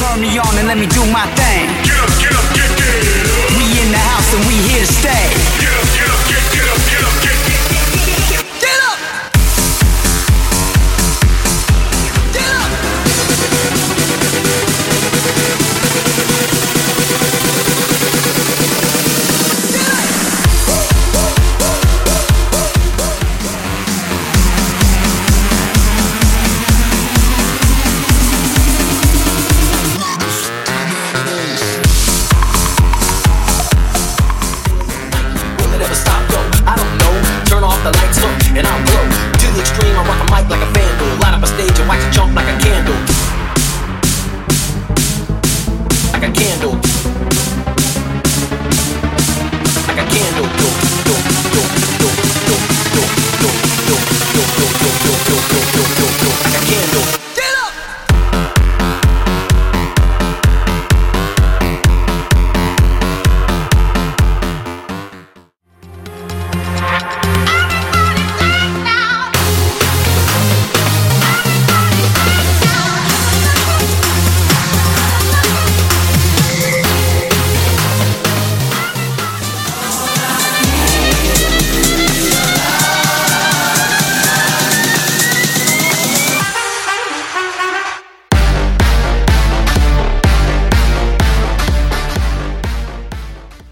turn me on and let me do my thing. Get up, get up, get down. We in the house and we here to stay. Get up, get up, get up, get up, get up. Get up! Get up!